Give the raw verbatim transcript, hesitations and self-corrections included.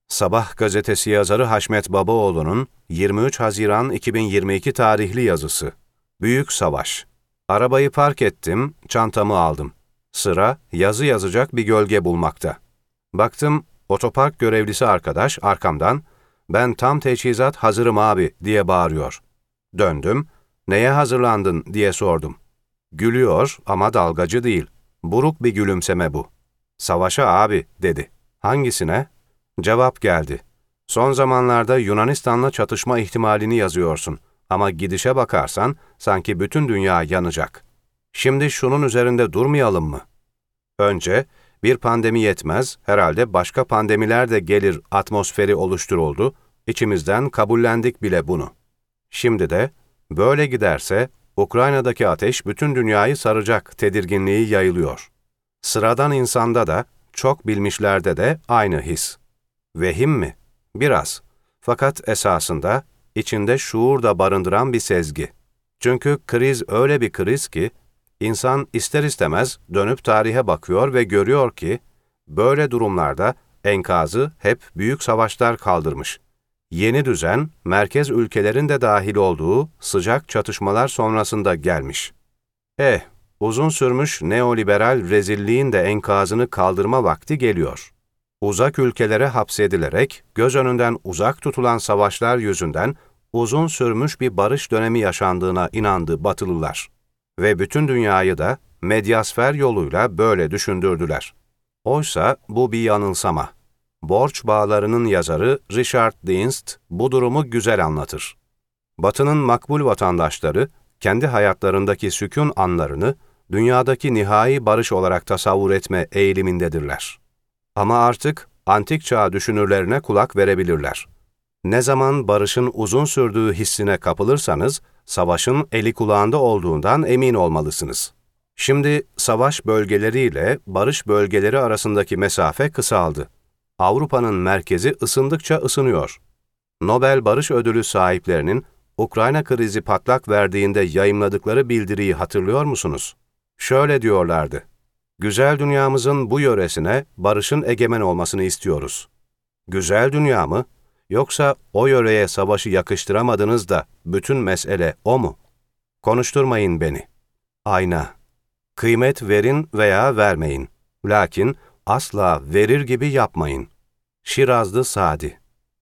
Sabah gazetesi yazarı Haşmet Babaoğlu'nun yirmi üç Haziran iki bin yirmi iki tarihli yazısı. Büyük Savaş. Arabayı park ettim, çantamı aldım. Sıra yazı yazacak bir gölge bulmakta. Baktım, otopark görevlisi arkadaş arkamdan, "Ben tam teçhizat hazırım abi" diye bağırıyor. Döndüm, "Neye hazırlandın?" diye sordum. Gülüyor ama dalgacı değil. Buruk bir gülümseme bu. "Savaşa abi" dedi. "Hangisine?" Cevap geldi. "Son zamanlarda Yunanistan'la çatışma ihtimalini yazıyorsun. Ama gidişe bakarsan sanki bütün dünya yanacak. Şimdi şunun üzerinde durmayalım mı? Önce bir pandemi yetmez, herhalde başka pandemiler de gelir atmosferi oluşturuldu. İçimizden kabullendik bile bunu. Şimdi de böyle giderse Ukrayna'daki ateş bütün dünyayı saracak tedirginliği yayılıyor. Sıradan insanda da, çok bilmişlerde de aynı his. Vehim mi? Biraz. Fakat esasında içinde şuur da barındıran bir sezgi. Çünkü kriz öyle bir kriz ki, insan ister istemez dönüp tarihe bakıyor ve görüyor ki, böyle durumlarda enkazı hep büyük savaşlar kaldırmış. Yeni düzen, merkez ülkelerin de dahil olduğu sıcak çatışmalar sonrasında gelmiş. Eh, uzun sürmüş neoliberal rezilliğin de enkazını kaldırma vakti geliyor. Uzak ülkelere hapsedilerek, göz önünden uzak tutulan savaşlar yüzünden uzun sürmüş bir barış dönemi yaşandığına inandı Batılılar. Ve bütün dünyayı da medyasfer yoluyla böyle düşündürdüler. Oysa bu bir yanılsama. Borç Bağları'nın yazarı Richard Dienst bu durumu güzel anlatır. Batı'nın makbul vatandaşları, kendi hayatlarındaki sükun anlarını dünyadaki nihai barış olarak tasavvur etme eğilimindedirler. Ama artık antik çağ düşünürlerine kulak verebilirler. Ne zaman barışın uzun sürdüğü hissine kapılırsanız, savaşın eli kulağında olduğundan emin olmalısınız. Şimdi savaş bölgeleriyle barış bölgeleri arasındaki mesafe kısaldı. Avrupa'nın merkezi ısındıkça ısınıyor. Nobel Barış Ödülü sahiplerinin Ukrayna krizi patlak verdiğinde yayımladıkları bildiriyi hatırlıyor musunuz? Şöyle diyorlardı: "Güzel dünyamızın bu yöresine barışın egemen olmasını istiyoruz." Güzel dünya mı? Yoksa o yöreye savaşı yakıştıramadınız da bütün mesele o mu? Konuşturmayın beni. Ayna. Kıymet verin veya vermeyin. Lakin asla verir gibi yapmayın. Şirazlı Sadi.